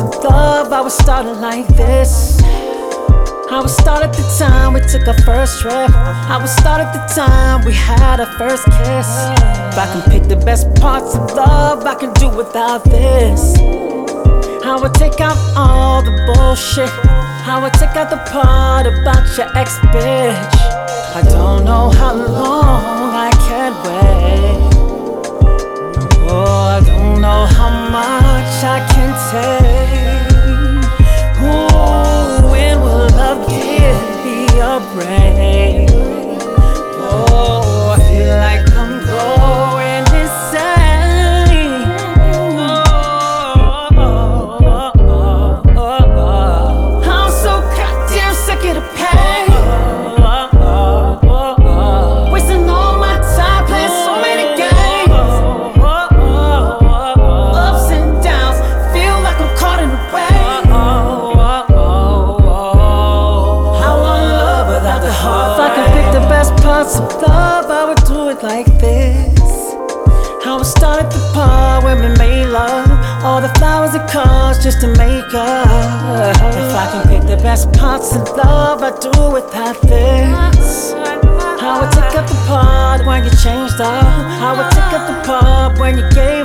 of love, I would start it like this. I would start at the time we took our first trip. I would start at the time we had our first kiss. If I can pick the best parts of love, I can do without this. I would take out all the bullshit. I would take out the part about your ex-bitch. I don't know how long I can wait. Oh, I don't know how much I can take. Ooh, when will love give me a break? Oh, I feel like I'm going insane. I'm so goddamn sick of the pain. Wasting all my time playing so many games. Ups and downs, feel like I'm caught in a wave. I want love without the heart. If I could pick the best parts of love, I would do it like this. I would start at the part where we made love, all the flowers and cards just to make up. If I can pick the best parts of love, I'd do it like this. I would take up the part when you changed up. I would take up the part when you gave